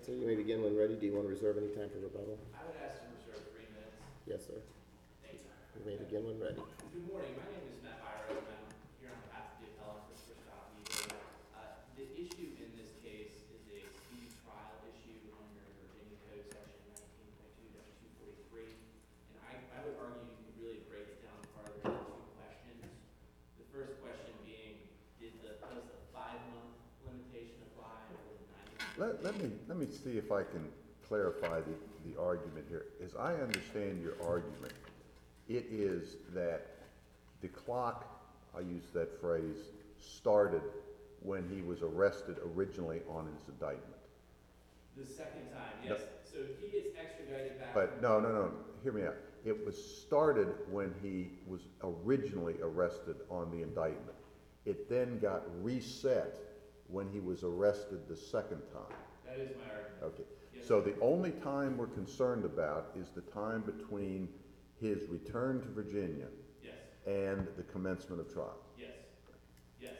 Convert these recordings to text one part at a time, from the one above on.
right, so you may begin when ready. Do you want to reserve any time for rebuttal? I would ask to reserve 3 minutes. Yes, sir. Thank you. You may begin when ready. Good morning. My name is Matt Byron, and I'm here on behalf of the appellant, Christopher Scott Legal. The issue in this case is a speedy trial issue under Virginia Code Section 19.2-243. And I would argue you can really break it down further into 2 questions. The first question being, does the 5-month limitation apply or the 90-month? Let me see if I can clarify the argument here. As I understand your argument, it is that the clock, I use that phrase, started when he was arrested originally on his indictment. The second time, yes. No. So he gets extradited back. But no, hear me out. It was started when he was originally arrested on the indictment. It then got reset when he was arrested the second time. That is my argument. Okay. Yes, So sir. the only time we're concerned about is the time between his return to Virginia Yes. and the commencement of trial. Yes. Yes.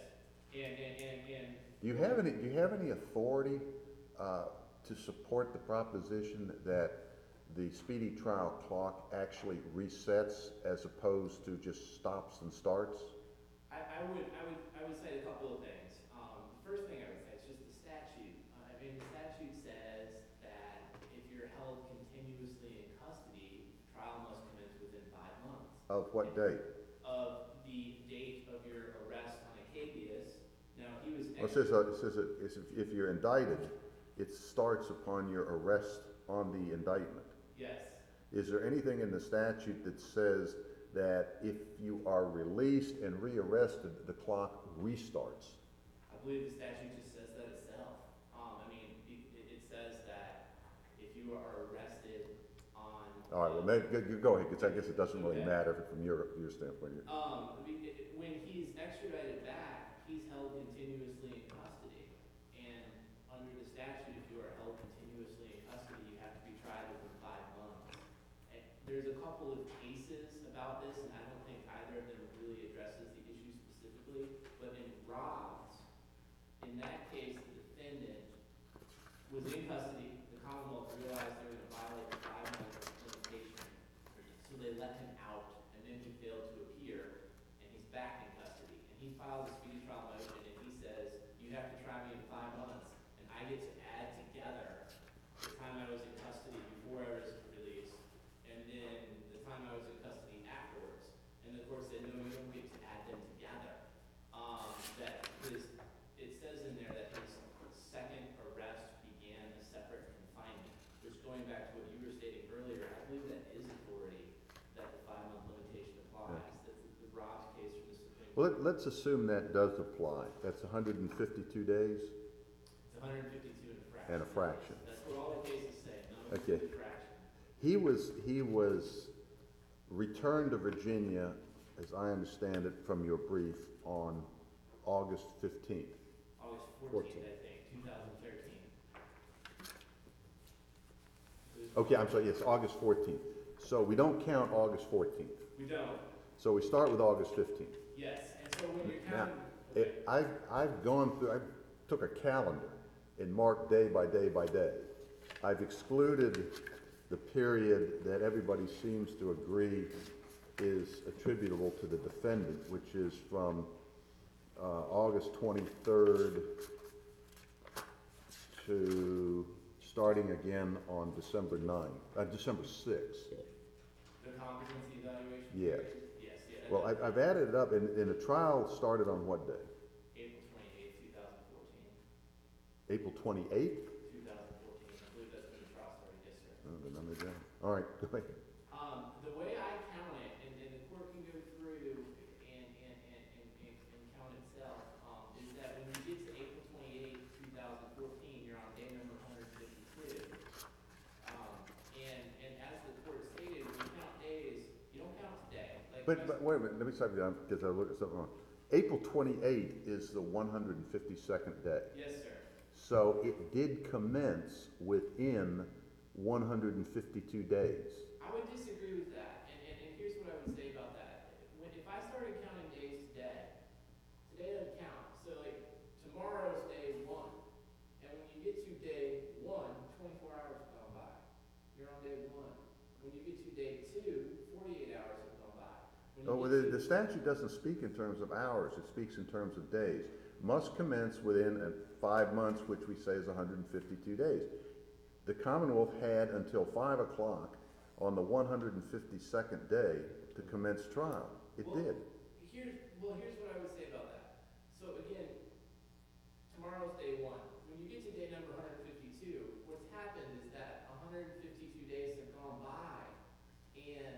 And Do you have any authority to support the proposition that the speedy trial clock actually resets as opposed to just stops and starts? I would say a couple of things. The first thing I would say is just the statute. I mean, the statute says that if you're held continuously in custody, trial must commence within 5 months. Of what date? Of the date of your arrest on a habeas. Now, he was Well, it says if you're indicted, it starts upon your arrest on the indictment. Yes. Is there anything in the statute that says that if you are released and rearrested, the clock restarts? I believe the statute just says that itself. I mean, it says that if you are arrested on... All right, well, maybe, go ahead, because I guess it doesn't really Okay. matter from your standpoint. When he's extradited back, he's held continuously in custody. And under the statute, if you are held continuously in custody, you have to be tried within 5 months. And there's a couple of cases about this, and I don't think either of them really addresses the issue specifically. But in Robbs, in that case, the defendant was in custody. The Commonwealth realized they were going to violate the 5-month limitation. So they let him out, and then he failed to appear, and he's back in custody. And he files a speedy trial motion, and he says, you have to try me in 5 months, and I get to add together the time I was in custody before I was released, and then the time I was in custody afterwards. And the court said, no, you don't get to add them together. It says in there that his second arrest began a separate confinement, which, going back to what you were stating earlier, I believe that is authority that the 5-month limitation applies. Yeah. That's the Robbs case from the Supreme Well, Court. let's assume that does apply. That's 152 days? It's 152 and a fraction. And a fraction. That's what all the cases say. No, Okay. it's a fraction. He was returned to Virginia, as I understand it from your brief, on August 15th. August 14th, 14th. I think, 2013. Okay, I'm sorry, yes, August 14th. So we don't count August 14th. We don't. So we start with August 15th. Yes, and so when you're Now, counting... I've gone through, I took a calendar and marked day by day by day. I've excluded the period that everybody seems to agree is attributable to the defendant, which is from August 23rd to starting again on December 6th. The competency evaluation? Yes. period? Yes, yeah. Well, I've added it up, and the trial started on what day? April 28th, 2014. April 28th? 2014. I believe that's when the trial started, yes, sir. Oh, the number down. All right, go ahead. The way I count it, and the court can go through and count itself, is that when you get to April 28th, 2014, you're on day number 152. And as the court stated, when you count days, you don't count today. Like But wait a minute, let me stop you down because I looked at something wrong. April 28th is the 152nd day. Yes, sir. So it did commence within 152 days. I would disagree with that, and here's what I would say about that. If I started counting days today doesn't count. So like tomorrow's day 1, and when you get to day 1, Oh, well, the statute doesn't speak in terms of hours, it speaks in terms of days. Must commence within 5 months, which we say is 152 days. The Commonwealth had until 5 o'clock on the 152nd day to commence trial. It Well, did. Here's what I would say about that. So again, tomorrow's day one. When you get to day number 152, what's happened is that 152 days have gone by, and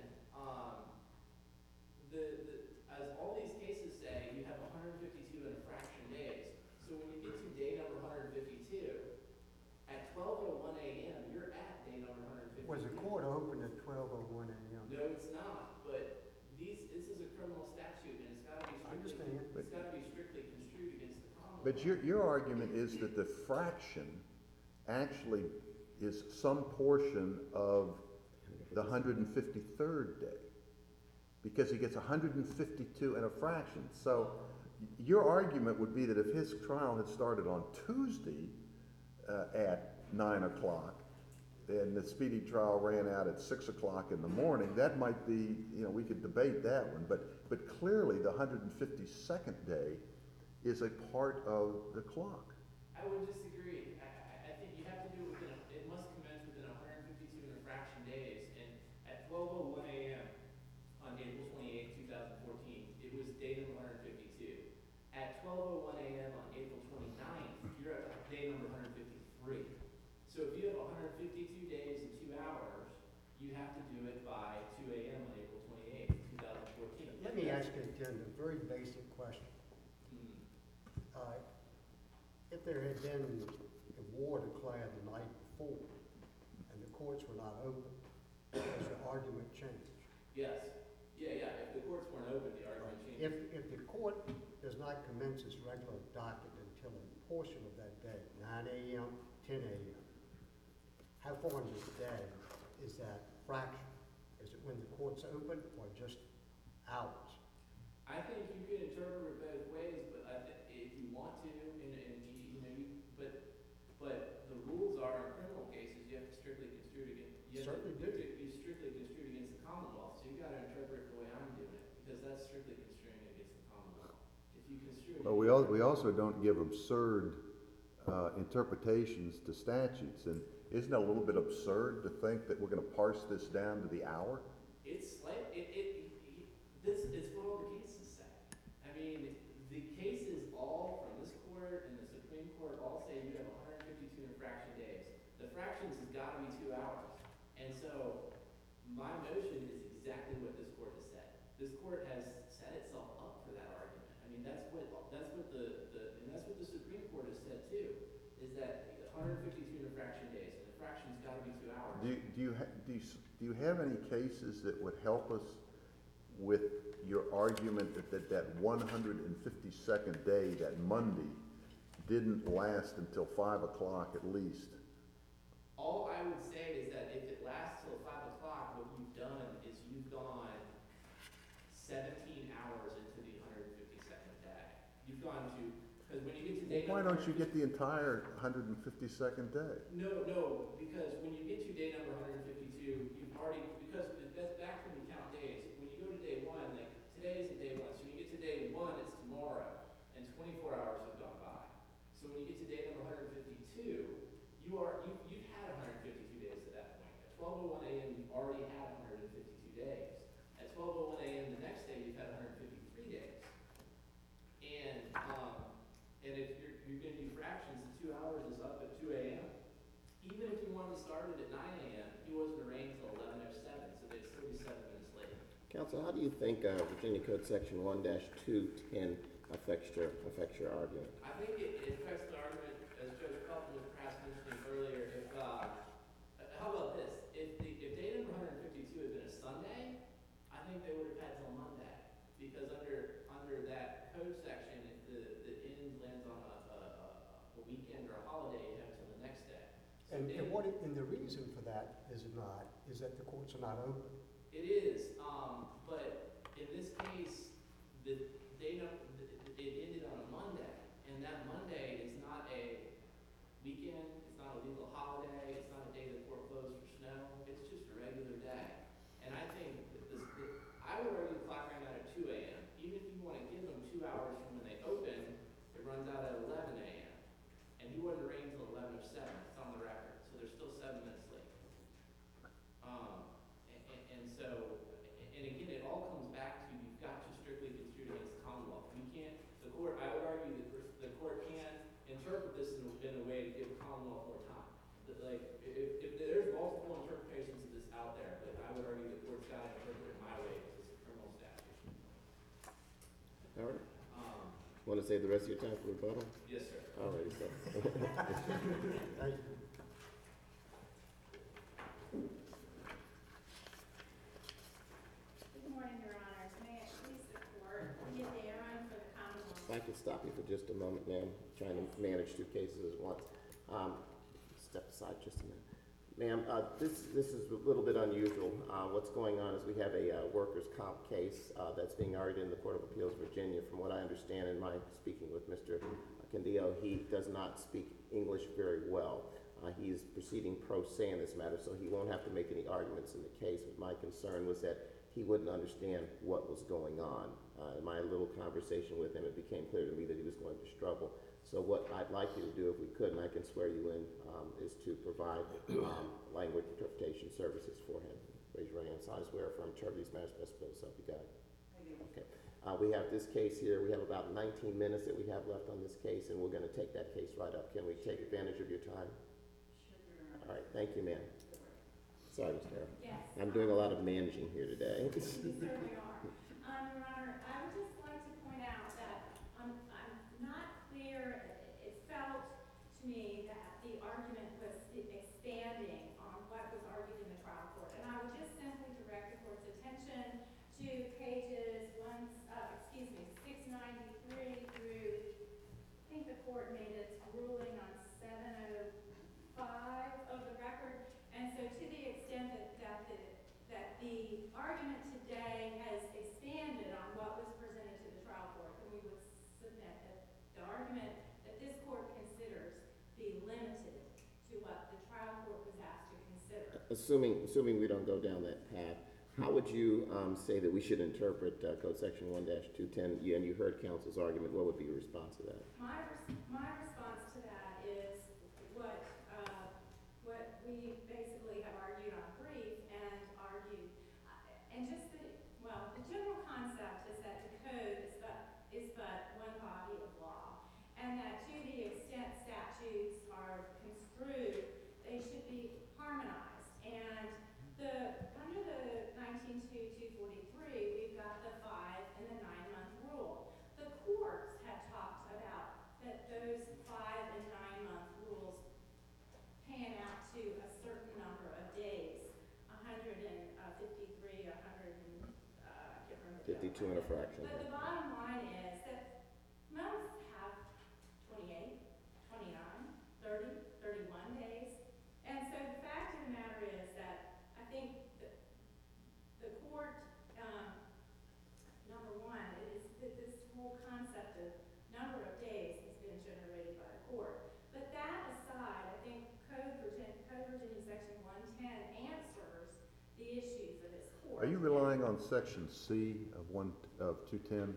as all these cases say, you have 152 and a fraction days. So when you get to day number 152, at 12:01 a.m., you're at day number 152. Was the court open at 12:01 a.m.? No, it's not, but this is a criminal statute, and it's gotta be I strictly, understand. it's gotta be strictly construed against the common law. But your argument is that the fraction actually is some portion of the 153rd day, because he gets 152 and a fraction. So your argument would be that if his trial had started on Tuesday at 9 o'clock, and the speedy trial ran out at 6 o'clock in the morning, that might be, we could debate that one, but clearly the 152nd day is a part of the clock. I would disagree. I think you have to do it it must commence within 152 and a fraction days, and at 12:01 a.m. on April 28, 2014, it was day number 152. At 12:01 a.m. on April 29th, you're at day number 153. So if you have 152 days and 2 hours, you have to do it by 2 a.m. on April 28th, 2014. Let me ask you again a very basic question. Hmm. If there had been a war declared the night before and the courts were not open, does your argument change? Yes. Yeah. If the courts weren't open, the argument changes. If the court does not commence its regular docket until a portion of that day, 9 a.m., 10 a.m., how far into the day is that fraction? Is it when the court's open or just hours? I think you can interpret it both ways, but if you want to, but the rules are in criminal cases, you have to strictly construe it against. Certainly do. You strictly construe it against the Commonwealth, so you got to interpret it the way I'm doing it, because that's strictly construing it against the Commonwealth. If you construe it. But we also don't give absurd interpretations to statutes, and isn't it a little bit absurd to think that we're going to parse this down to the hour? It's like this is what all the cases say. I mean, the cases all from this court and the Supreme Court all say you have 152 and a fraction days. The fractions has got to be 2 hours, and so my motion is exactly what this court has said. This court has set itself up for that argument. I mean, that's what the Supreme Court has said too, is that 152 and a fraction days, and the fraction's got to be 2 hours. Do you have any cases that would help us with your argument that 152nd day, that Monday, didn't last until 5 o'clock at least? All I would say is that if it lasts till 5 o'clock, what you've done is you've gone 17 hours into the 152nd day. You've gone to, because when you get to day Why number don't you get the entire 152nd day? No, because when you get to day number 152, you've already, because that's back when you count days. When you go to day one, like today isn't day one, so when you get to day one, it's tomorrow, and 24 hours have gone by. So when you get to day number 152, you've had 152 days at that point. At 12:01 a.m., you've already had 152 days. At 12:01 a.m. the next day, you've had 153 days. And if you're going to do fractions, the 2 hours is up at 2 a.m. Even if you wanted to start it at 9 a.m., he wasn't arraigned until 11:07, so they'd still be 7 minutes late. Counsel, how do you think Virginia Code Section 1-210 affects your argument? I think it affects the argument, as Judge Felton was perhaps mentioning earlier, how about this? If day number 152 had been a Sunday, I think they would have had till Monday. Because under that code section, if the end lands on a weekend or a holiday, you have it till the next day. So And the reason for that is that the courts are not open. it is, but in this case, it ended on a Monday, and that Monday is not a weekend, it's not a legal holiday, it's not a day the court closed for snow, it's just a regular day. And I think I would argue the clock ran out at to save the rest of your time for rebuttal? Yes, sir. All righty, sir. Thank you. Good morning, Your Honors. May it please the court, Leah Darren for the Commonwealth. If I could stop you for just a moment, ma'am, trying to manage two cases at once. Step aside just a minute. Ma'am, this is a little bit unusual. What's going on is we have a workers' comp case that's being argued in the Court of Appeals, Virginia. From what I understand in my speaking with Mr. Candillo, he does not speak English very well. He is proceeding pro se in this matter, so he won't have to make any arguments in the case. But my concern was that he wouldn't understand what was going on. In my little conversation with him, it became clear to me that he was going to struggle. So what I'd like you to do, if we could, and I can swear you in, is to provide language interpretation services for him. Raise your right hand. So I swear affirm charge these matters best will self be God. Okay. We have this case here. We have about 19 minutes that we have left on this case, and we're going to take that case right up. Can we take advantage of your time? All right. Thank you, ma'am. Sorry, Ms. Carroll. Yes. I'm doing a lot of managing here today. You certainly are. Your Honor, I would just like to point out that I'm not clear. It felt to me that the argument was expanding on what was argued in the trial court. And I would just simply direct the court's attention to pages 693 through, I think the court made its ruling on 705 of the record. And so to the extent that the argument today has expanded on what was presented to the trial court, then we would submit that the argument that this court considers be limited to what the trial court was asked to consider. Assuming we don't go down that path, how would you say that we should interpret Code Section 1-210? And you heard counsel's argument. What would be your response to that? My response to that is what we basically have argued on brief and argued, and just the general concept is that the code is but one body of law, and that to the extent statutes are construed, they should be harmonized. And under the 19.243, we've got the 5 and the 9 month rule. The courts have talked about that those 5 and 9 month rules pan out to a certain number of days, 153, 100, I can't remember. 52 and a fraction. But the bottom line is that most have 28, 29, 30, 31 days. And so the fact of the matter is that I think the court, number one, is that this whole concept of number of days has been generated by the court. But that aside, I think Code Virginia Section 110 answers the issue for this court. Are you relying on Section C of 210?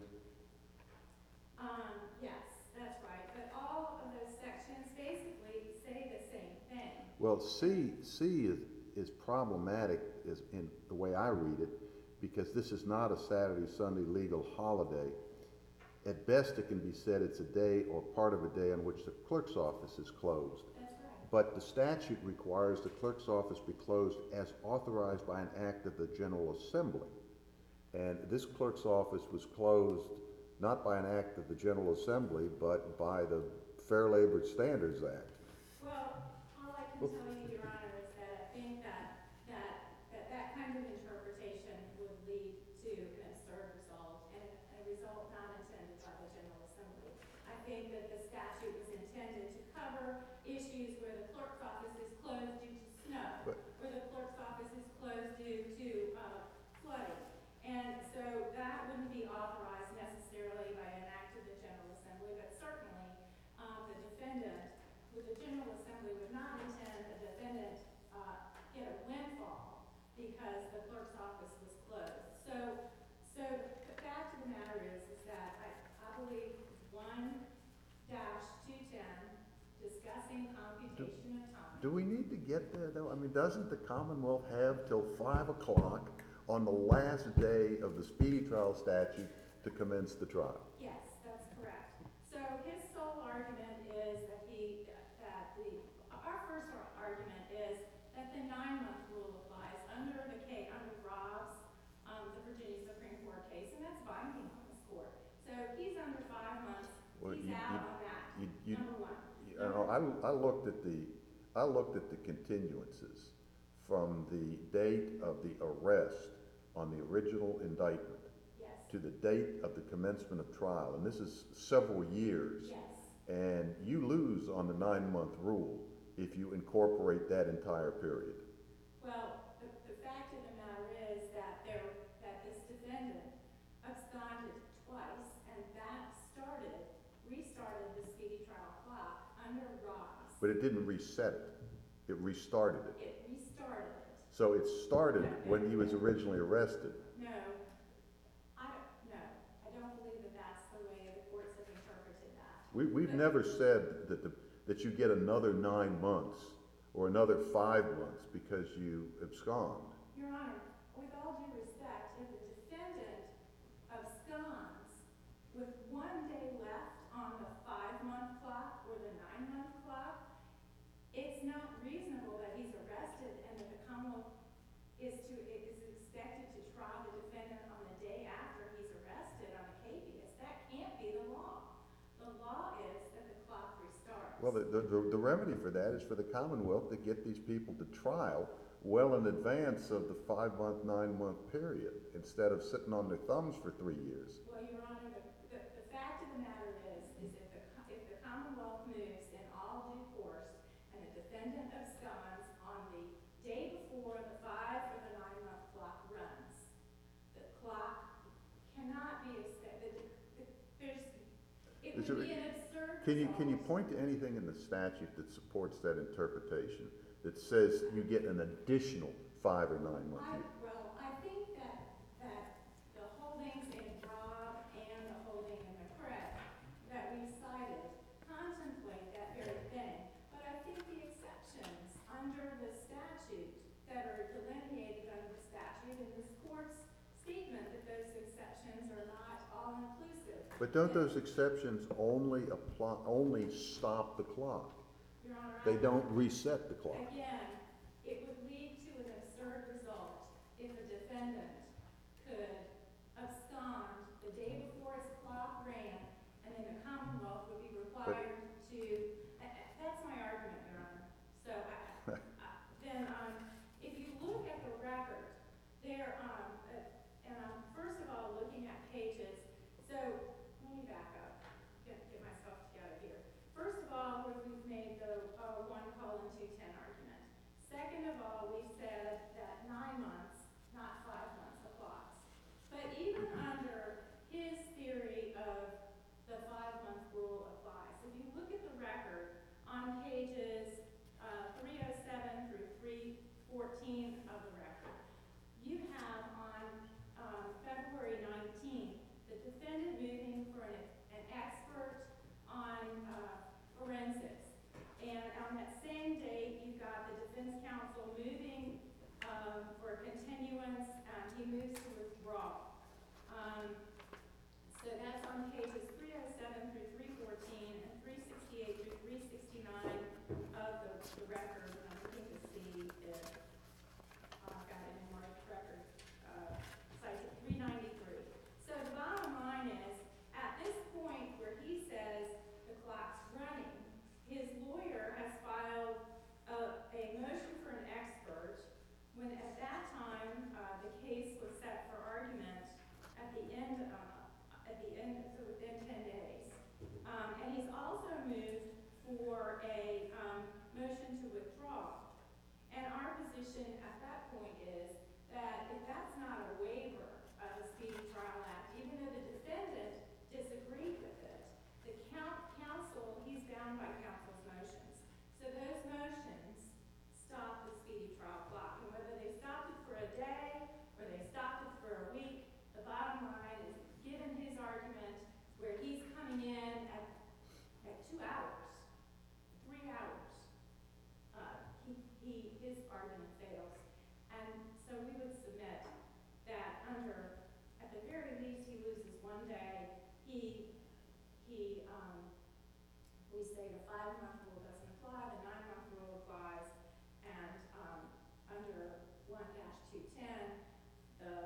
Yes, that's right. But all of those sections basically say the same thing. Well, C is problematic in the way I read it, because this is not a Saturday, Sunday legal holiday. At best, it can be said it's a day or part of a day on which the clerk's office is closed. That's right. But the statute requires the clerk's office be closed as authorized by an act of the General Assembly. And this clerk's office was closed not by an act of the General Assembly, but by the Fair Labor Standards Act. Well, all I can tell you, Your Honor, is that I think that kind of interpretation would lead to an absurd result, and a result not intended by the General Assembly. I think that the statute was intended to cover issues where the clerk's office is closed due to snow, where the clerk's office is closed due to flooding. And so that wouldn't be authorized necessarily by an act of the General Assembly, but certainly the General Assembly would not intend the defendant get a windfall because the clerk's office was closed. So the fact of the matter is that I believe 1-210, discussing computation of time. Do we need to get there, though? I mean, doesn't the Commonwealth have till 5 o'clock on the last day of the speedy trial statute to commence the trial? Yes, that's correct. So his sole argument is our first argument is that the 9-month rule applies under Robb's, the Virginia Supreme Court case, and that's binding on this court. So he's under 5 months. Well, He's out on that, you- number one. You know, I looked at the continuances from the date of the arrest on the original indictment Yes, to the date of the commencement of trial, and this is several years. yes. And you lose on the 9-month rule if you incorporate that entire period. Well, the fact of the matter is that this defendant absconded twice, and that restarted the speedy trial clock under Ross. But it didn't reset it, it restarted it. It restarted it. So it started when he was originally arrested. No, I don't believe that that's the way the courts have interpreted that. We've never said that you get another 9 months or another 5 months because you abscond. Your Honor, with all due respect, if the defendant absconds with 1 day left on the 5-month clock or the 9-month clock, it's not reasonable that he's arrested and that the Commonwealth is expected to try the defendant on the day after he's arrested on a habeas. That can't be the law. The law is that the clock restarts. Well, the remedy for that is for the Commonwealth to get these people to trial well in advance of the 5-month, 9-month period, instead of sitting on their thumbs for 3 years. Well, Your Honor, the fact of the matter is if the Commonwealth moves in all due course and the defendant absconds on the day before the 5 or the 9-month clock runs, the clock cannot be expected. It would be an absurd Can you result. point to anything in the statute that supports that interpretation, that says you get an additional 5 or 9 months? I think that the holdings in Robb and the holding in McCrae that we cited contemplate that very thing. But I think the exceptions under the statute that are delineated under the statute and this court's statement that those exceptions are not all-inclusive. But don't those exceptions only stop the clock? Your Honor, They don't reset the clock. again, it would lead to an absurd result if a defendant could abscond the day before his clock ran, and then the Commonwealth would be required to, that's my argument, Your Honor. So, if you look at the record, there, and I'm first of all looking at pages, so, let me back up, get myself together here. First of all, we've made the 1:2:10 argument. Second of all, we said that 9 months, not 5 months applies. But even under his theory of the 5-month rule applies, if you look at the record on pages 307 through 314 of the record, you have on February 19th, the defendant moving for an expert on forensics. And on that same date, you've got the defense counsel moving for a continuance, and he moves to withdraw. So that's on pages 307 through 314 and 368 through 369 of the record. And I'm looking to see if I've got it in my record. Cites 393. So the bottom line is, at this point where he says the clock's running, his lawyer has filed a motion for an expert when at that time the case was set for argument at the end, so within 10 days. And he's also moved for a motion to withdraw. And our position at that point is that if that's not a waiver of the Speedy Trial Act, even though the defendant disagreed with it, the counsel, he's bound by counsel's motions. So those motions stop the Speedy Trial Clock. And whether they stopped it for a day or they stopped it for a week, the bottom line is, given his argument where he's coming in at 2 hours, 3 hours, his argument fails. And so we would submit that at the very least, he loses 1 day. We say the 5-month rule doesn't apply, the 9-month rule applies, and under 1-210,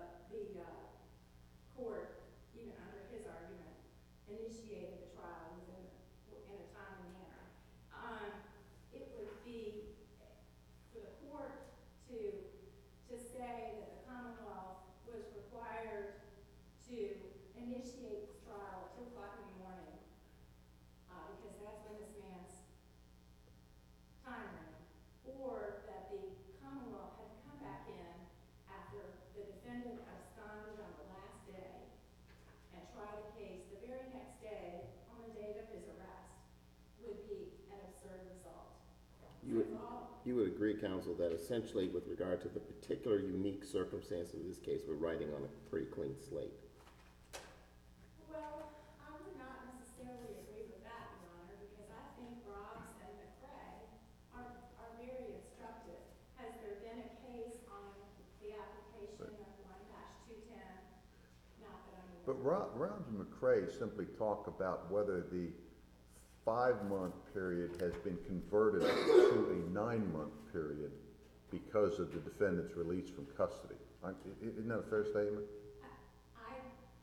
the court, even under his argument, initiated the trial within You would agree, counsel, that essentially with regard to the particular unique circumstances of this case, we're writing on a pretty clean slate. Well, I would not necessarily agree with that, Your Honor, because I think Robs and McCrae are very instructive. Has there been a case on the application of 1-210? Not that I'm aware of. But Rounds and McCrae simply talk about whether the 5-month period has been converted to a 9-month period because of the defendant's release from custody. Isn't that a fair statement? I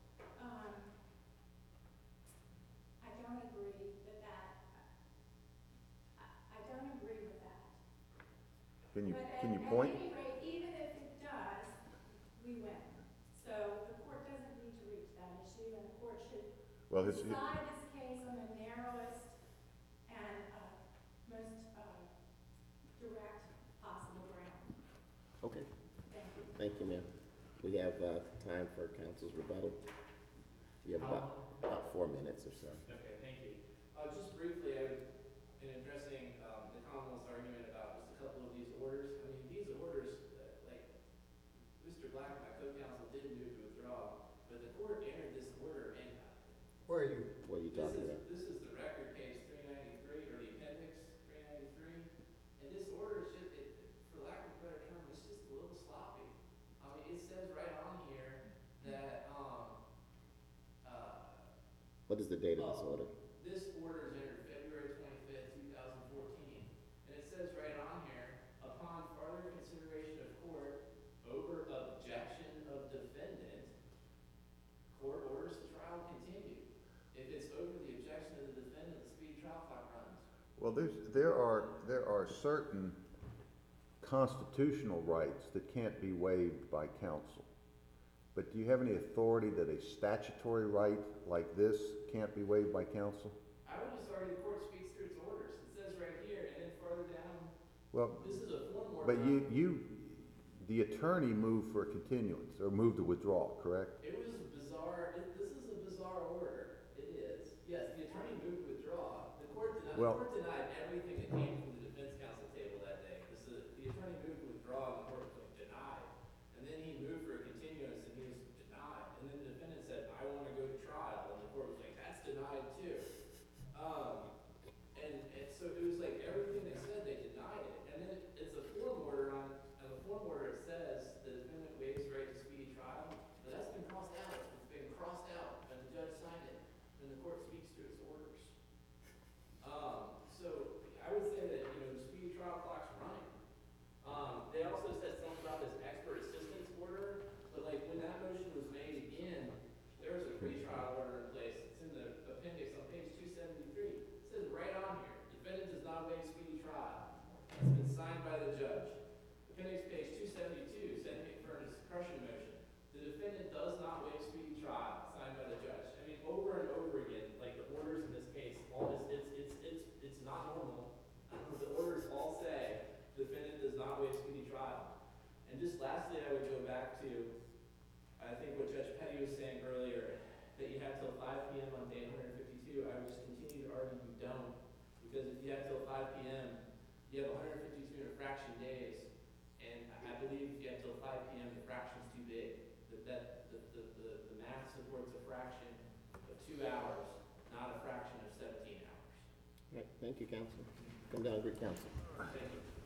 don't agree with that. I don't agree with that. Can you But point? at any rate, even if it does, we win. So the court doesn't need to reach that issue, and the court should Well, decide this case on the narrowest and most direct possible ground. Okay, Thank you. thank you, ma'am. We have time for counsel's rebuttal. You have about 4 minutes or so. Okay, thank you. Just briefly, in addressing the Commonwealth's argument about just a couple of these orders, I mean, these orders, like, Mr. Black, my co-counsel, did move to withdraw, but the court entered this order, and Where are you? What are you talking about? this is the record case 393, or the appendix 393, and this order is just, for lack of a better term, it's just a little sloppy. I mean, it says right on here that, What is the date of this order? this order is entered February 25th, 2014, and it says right on here, upon further consideration of court over objection of defendant, court orders the trial continue. If it's over the objection of the defendant, the speedy trial clock runs. Well, there are certain constitutional rights that can't be waived by counsel. But do you have any authority that a statutory right like this can't be waived by counsel? I would just argue the court speaks through its orders. It says right here, and then further down, Well, this is a form order. but the attorney moved for a continuance, or moved to withdraw, correct? It was bizarre. This is a bizarre order. It is. Yes, the attorney moved to withdraw. The court denied everything that came from the defense counsel table that day. The attorney moved to withdraw, and the court was like, denied. And then he moved for a continuance, and he was denied. And then the defendant said, I want to go to trial. And the court was like, that's denied too. And so it was like everything they said, they denied it. And then it's a form order on the form order it says the defendant waives right to speedy trial. But that's been crossed out. It's been crossed out, and the judge signed it. And the court speaks to its orders. So I would say that, the speedy trial clock's running. They also said something about this expert assistance order, but like when that motion was made again, there was a pretrial order in place. It's in the appendix on page 273. It says right on here, defendant does not waive speedy trial. It's been signed by the judge. Appendix page 272, sending for a suppression motion. The defendant does not waive speedy trial, signed by the judge. I mean, over and over again, like the orders in this case, it's not normal. The orders all say defendant does not waive speedy trial. And just lastly, I would go back to, I think what Judge Petty was saying earlier, that you have till 5 p.m. on day 152. I would just continue to argue you don't, because if you have till 5 p.m., you have 152 infraction days, and I believe if you have till 5 p.m., the fraction's too big. The math supports a fraction of 2 hours, not a fraction of 17 hours. All right, thank you, counsel. Come down, great counsel. Thank you.